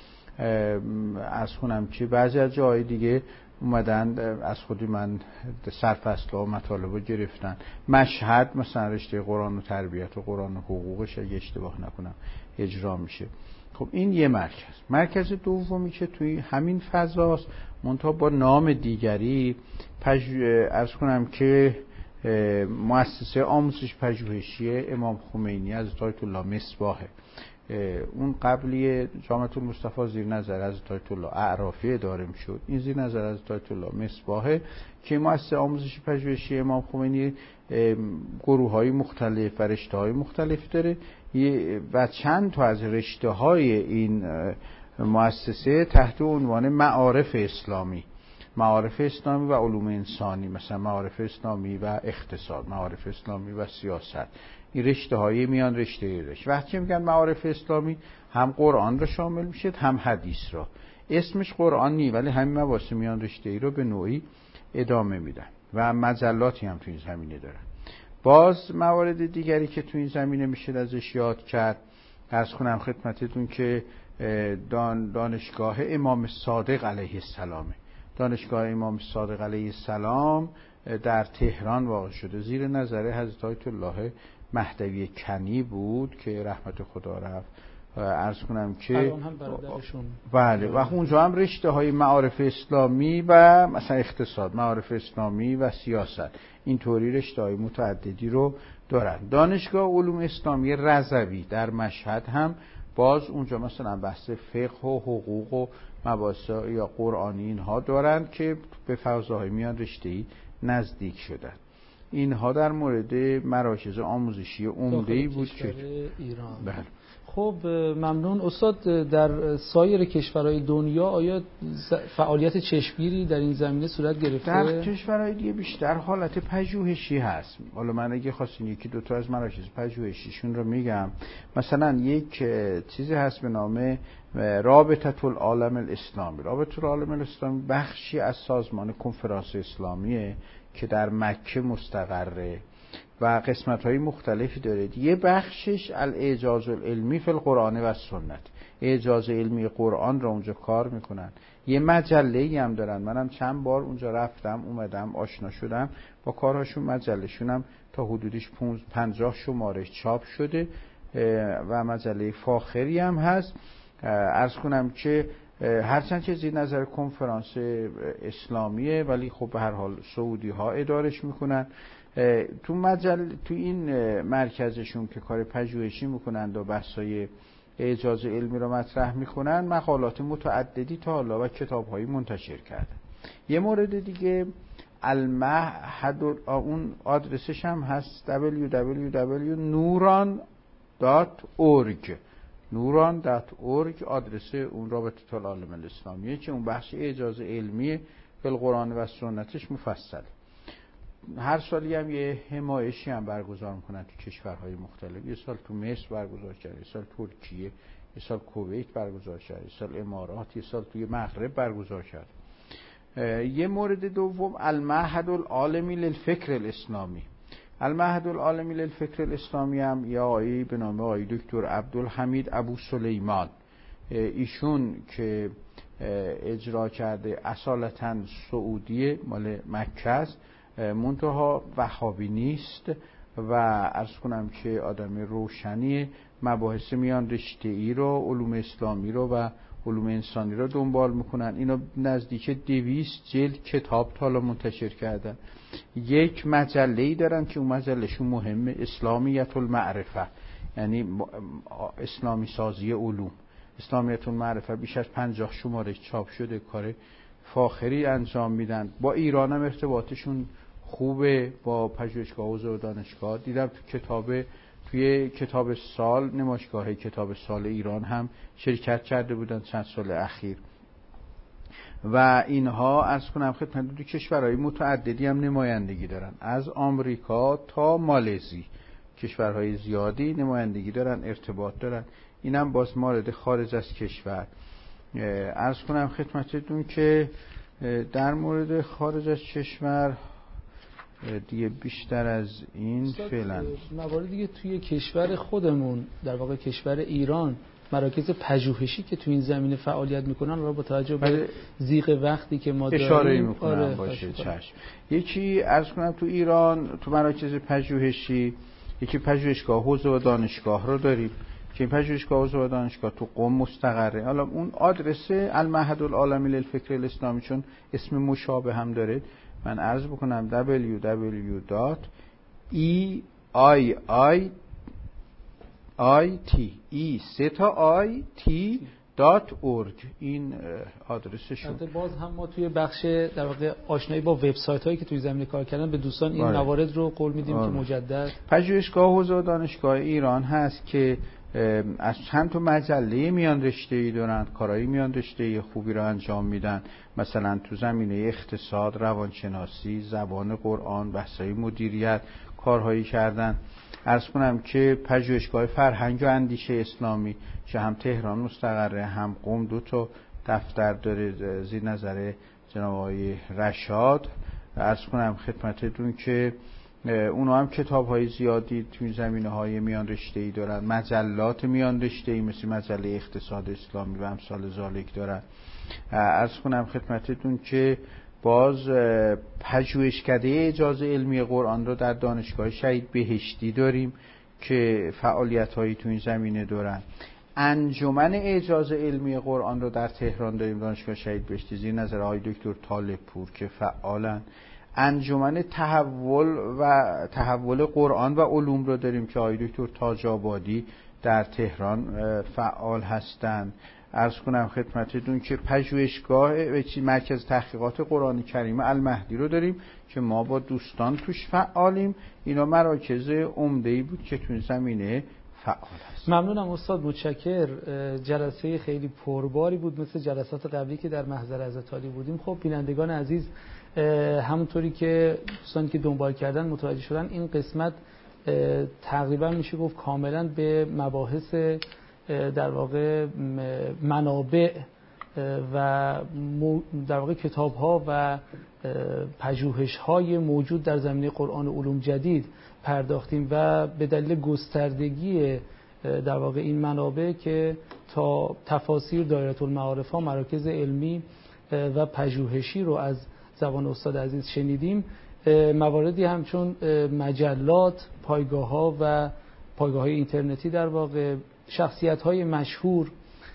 عرض کنم که بعضی از جاهای دیگه اومدن از خودی من سرفصل و مطالب رو گرفتن. مشهد مثلا رشته قرآن و تربیت و قرآن و حقوقش اگه اشتباه نکنم اجرا میشه. خب این یه مرکز. مرکز دومی که توی همین فضاست منتها با نام دیگری پژ... عرض کنم که مؤسسه آموزش پژوهشی امام خمینی از آیت الله مصباحه. اون قبلی جامعه المصطفی زیر نظر از آیت الله اعرافی اداره میشد، این زیر نظر از آیت الله مصباحه که مؤسسه آموزش پژوهشی امام خمینی گروه‌های مختلف و رشته‌های مختلف داره و چند تا از رشته‌های این مؤسسه تحت عنوان معارف اسلامی، معارف اسلامی و علوم انسانی، مثلا معارف اسلامی و اقتصاد، معارف اسلامی و سیاست، این رشته های میان رشته رشته. وقتی میگن معارف اسلامی هم قرآن را شامل میشه هم حدیث را. اسمش قرآن نی ولی همین مباحث میان رشته ای رو به نوعی ادامه میدن و مجلاتی هم تو این زمینه دارن. باز موارد دیگری که تو این زمینه میشه ازش یاد کرد، عرض کنم خدمتتون که دان دانشگاه امام صادق علیه السلام، دانشگاه امام صادق علیه السلام در تهران واقع شده، زیر نظر حضرت آیت الله مهدوی کنی بود که رحمت خدا رفت. عرض کنم که بله و اونجا هم رشته های معارف اسلامی و مثلا اقتصاد، معارف اسلامی و سیاست، اینطوری رشته های متعددی رو دارن. دانشگاه علوم اسلامی رضوی در مشهد هم باز اونجا مثلا بحث فقه و حقوق و مباحث یا قرآنی اینها دارن که به فضاهای میان رشته‌ای نزدیک شدن. اینها در مورد مراکز آموزشی عمده‌ای بود که ایران. بله. خب ممنون استاد. در سایر کشورهای دنیا آیا فعالیت چشمگیری در این زمینه صورت گرفته؟ در کشورهای دیگه بیشتر حالت پژوهشی هست. حالا من اگه خواستین یکی دو تا از مراکز پژوهشیشون رو میگم. مثلا یک چیزی هست به نام رابطه العالم الاسلامی. رابطه العالم الاسلامی بخشی از سازمان کنفرانس اسلامیه که در مکه مستقره و قسمت‌های مختلفی داره. یه بخشش الاعجاز العلمی فی القرآن و سنت، اعجاز علمی قرآن رو اونجا کار میکنن. یه مجله‌ای هم دارن، منم چند بار اونجا رفتم اومدم آشنا شدم با کارهاشون. مجلهشون هم تا حدودش پنجاه شماره چاپ شده و مجله فاخری هم هست. عرض کنم که هرچند که زیر نظر کنفرانس اسلامیه ولی خب به هر حال سعودی ها ادارش میکنن. تو مجل تو این مرکزشون که کار پژوهشی میکنن و بحثای اعجاز علمی رو مطرح میکنن، مقالات متعددی تا حالا و کتاب‌هایی منتشر کردن. یه مورد دیگه المعهد، اون آدرسش هم هست دبلیو دبلیو دبلیو دات نوران دات اورگ، نوران دات اورگ آدرس اون رابطه العالم الاسلامیه که اون بخش اعجاز علمی فی القرآن و سنتش مفصل. هر سالی هم یه حمایشی هم برگزار میکنن تو کشورهای مختلف. یه سال تو مصر برگزار کرد، یه سال ترکیه، یه سال کویت برگزار کرد، یه سال امارات، یه سال توی مغرب برگزار کرد. یه مورد دوم المعهد العالمی للفکر الاسلامی. المعهد العالمی للفکر الاسلامی هم یا آقایی به نام آقای دکتر عبدالحمید ابو سلیمان، ایشون که اجرا کرده اصالتاً سعودیه، مال مکه است، منتها وهابی نیست و عرض کنم که آدم روشنی، مباحث میان رشته‌ای رو، علوم اسلامی رو و علوم انسانی رو دنبال میکنن. اینا نزدیک دویست جلد کتاب تا حالا منتشر کردن. یک مجله‌ای دارن که اون مجلهشون مهمه، اسلامیت المعرفه، یعنی اسلامی سازی علوم. اسلامیت المعرفه بیش از پنجاه شماره چاپ شده، کار فاخری انجام میدن. با ایران هم ارتباطشون خوبه، با پژوهشگاه حوزه و دانشگاه. دیدم تو کتاب توی کتاب سال، نمایشگاه کتاب سال ایران هم شرکت کرده بودن چند سال اخیر و اینها عرض کنم خدمت دو کشورهای متعددی هم نمایندگی دارن، از آمریکا تا مالزی کشورهای زیادی نمایندگی دارن، ارتباط دارن. اینم باز مورد خارج از کشور. عرض کنم خدمتتون که در مورد خارج از کشور دیگه بیشتر از این فعلا مواردی دیگه توی کشور خودمون، در واقع کشور ایران، مراکز پژوهشی که تو این زمینه فعالیت میکنن رو با توجه به ضیق وقتی که ما داریم اشاره میکنم. آره باشه چشم. یکی عرض کنم تو ایران تو مراکز پژوهشی یکی پژوهشگاه حوزه و دانشگاه رو داریم که این پژوهشگاه حوزه و دانشگاه تو قم مستقره. حالا اون آدرس المعهد العالمی للفکر الاسلامی چون اسم مشابه هم داره، من عرض بکنم دبلیو دبلیو دات ای آی آی آی تی ای سه تا آی تی دات اورگ این آدرسشون. باز هم ما توی بخش در واقع آشنایی با وبسایت هایی که توی زمینه کار کردن به دوستان این آره. موارد رو قول میدیم آره. که مجدد پژوهشگاه حوزه و دانشگاه ایران هست که از چند تا مجله میان رشته‌ای دارن، کارهای میان رشته‌ای خوبی رو انجام میدن، مثلا تو زمینه اقتصاد، روانشناسی، زبان قرآن، بحث‌های مدیریت کارهایی کردن. عرض کنم که پژوهشگاه فرهنگ و اندیشه اسلامی که هم تهران مستقره هم قم دو تا دفتر داره زیر نظر جناب آقای رشاد. عرض کنم خدمتتون که اونا هم کتاب‌های زیادی توی زمینه‌های میان رشته‌ای دارن، مجلات میان رشته‌ای مثل مجله اقتصاد اسلامی و امثال ذالک دارن. عرض کنم خدمتتون که باز پژوهشکده اجازه علمی قرآن رو در دانشگاه شهید بهشتی داریم که فعالیت‌هایی تو این زمینه دارن. انجمن اعجاز علمی قرآن رو در تهران داریم، دانشگاه شهید بهشتی زیر نظر آقای دکتر طالب پور که فعالن. انجمن تحول و تحول قرآن و علوم رو داریم که آقای دکتر تاج آبادی در تهران فعال هستند. عرض کنم خدمتتون که پژوهشگاه مرکز تحقیقات قرآن کریم المهدی رو داریم که ما با دوستان توش فعالیم. اینا مراکز عمده‌ای بود که تو زمینه فعال هست. ممنونم استاد، متشکر. جلسه خیلی پرباری بود مثل جلسات قبلی که در محضر حضرت علی بودیم. خب بینندگان عزیز، همونطوری که دوستانی که دنبال کردن متوجه شدن این قسمت تقریبا میشه گفت کاملا به مباحث در واقع منابع و در واقع کتاب‌ها و پژوهش‌های موجود در زمینه قرآن و علوم جدید پرداختیم و به دلیل گستردگی در واقع این منابع که تا تفاسیر دایره المعارف ها مراکز علمی و پژوهشی رو از زبان استاد عزیز شنیدیم، مواردی همچون مجلات، پایگاه‌ها و پایگاه‌های اینترنتی در واقع، شخصیت‌های مشهور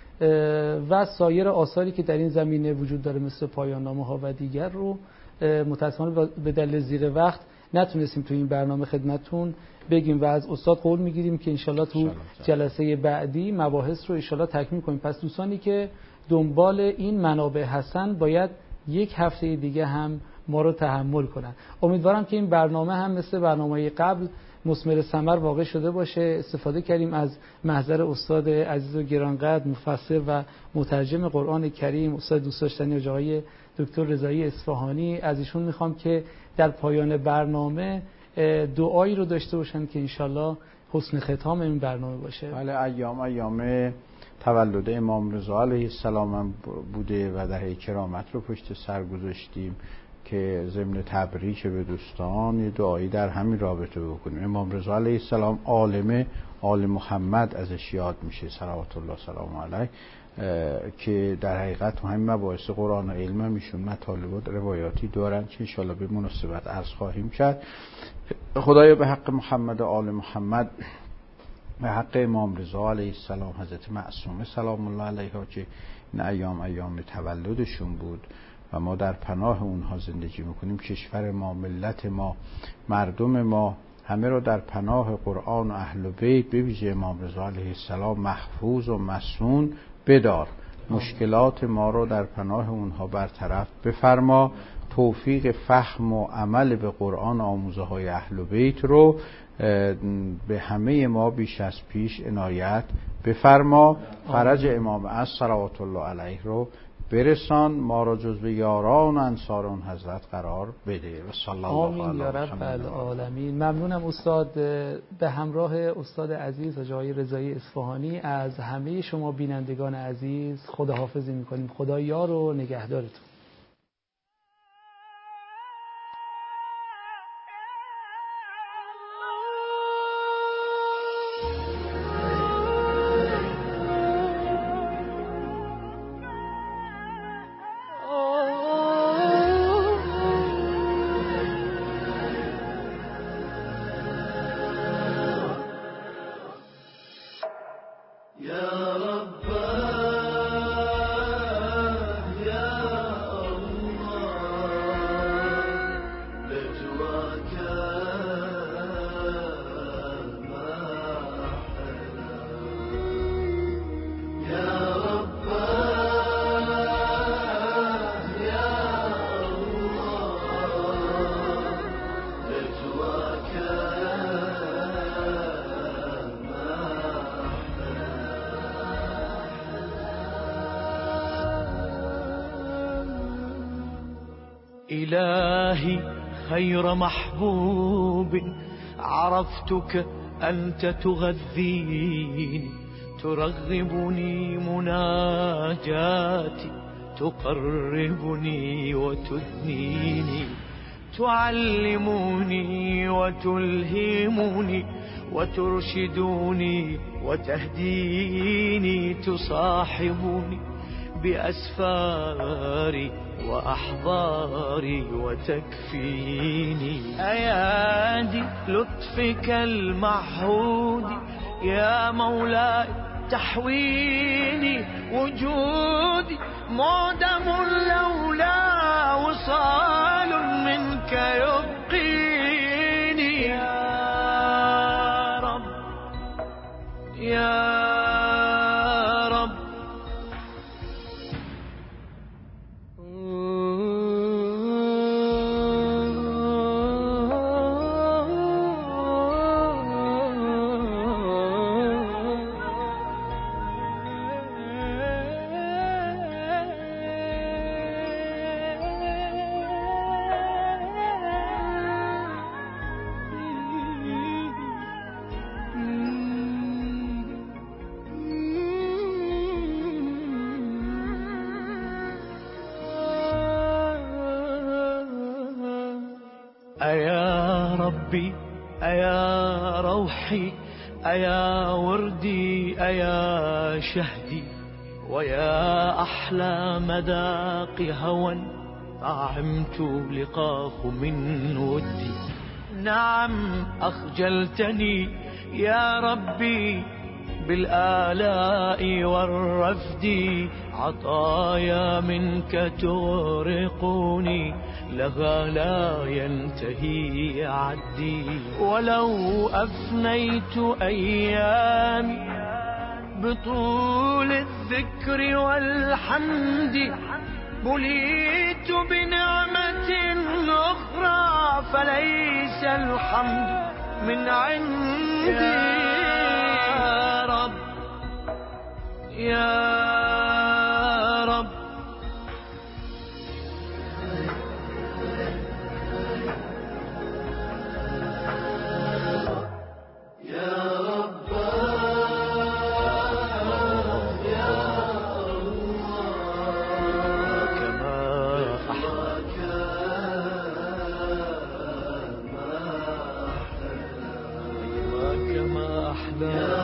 و سایر آثاری که در این زمینه وجود داره مثل پایان‌نامه‌ها و دیگر رو متأسفانه به دلیل زیر وقت نتونستیم تو این برنامه خدمتتون بگیم و از استاد قول میگیریم که انشالله تو جلسه بعدی مباحث رو انشالله تکمیل کنیم. پس دوستانی که دنبال این منابع هستن باید یک هفته دیگه هم ما رو تحمل کنن. امیدوارم که این برنامه هم مثل برنامه‌های قبل مثمر ثمر واقع شده باشه. استفاده کردیم از محضر استاد عزیز و گرانقدر مفسر و مترجم قرآن کریم استاد دوست داشتنی آقای دکتر رضایی اصفهانی. از ایشون میخوام که در پایان برنامه دعایی رو داشته باشن که انشالله حسن ختام این برنامه باشه. بله، ایام ایام تولد امام رضا علیه السلام هم بوده و در کرامت رو پشت سر گذاشتیم که ضمن تبریک به دوستان یه دعایی در همین رابطه بکنیم. امام رضا علیه السلام عالم آل محمد ازش یاد میشه صلوات الله سلام علیه، که در حقیقت همین مباحث قرآن و علم هم ایشون مطالب و روایاتی دارن که انشاءالله به مناسبت عرض خواهیم کرد. خدایا به حق محمد و آل محمد، به حق امام رضا علیه السلام، حضرت معصومه سلام الله علیها که این ایام ایام تولدشون بود و ما در پناه اونها زندگی میکنیم، کشور ما، ملت ما، مردم ما همه رو در پناه قرآن و اهل بیت به ویژه امام رضا علیه السلام محفوظ و مصون بدار مشکلات ما رو در پناه اونها برطرف بفرما، توفیق فهم و عمل به قرآن آموزه های اهل بیت رو به همه ما بیش از پیش عنایت بفرما، فرج امام عصر صلوات الله علیه رو برسان، ما را جزو یاران و انصار اون حضرت قرار بده. و صلی الله آمین یا رب العالمین. ممنونم استاد، به همراه استاد عزیز و جای رضایی اصفهانی از همه شما بینندگان عزیز خداحافظی میکنیم. خدا یار و نگهدارتون. إلهي خير محبوب عرفتك أنت تغذيني، ترغبني مناجاتي، تقربني وتدنيني، تعلمني وتلهمني وترشدني وتهديني، تصاحبني بأسفاري وأحضاري وتكفيني. أيادي لطفك المعهود يا مولاي تحويني، وجودي معدم لولا وصال منك يبقيني. يا رب يا أيا ربي أيا روحي أيا وردي أيا شهدي، ويا أحلى مذاق هوى طعمت لقاه من ودي. نعم أخجلتني يا ربي بالآلاء والرفد، عطايا منك تغرقني لها لا ينتهي عدي. ولو أفنيت أيامي بطول الذكر والحمد، بليت بنعمة أخرى فليس الحمد من عندي. يا رب يا رب كما أحلى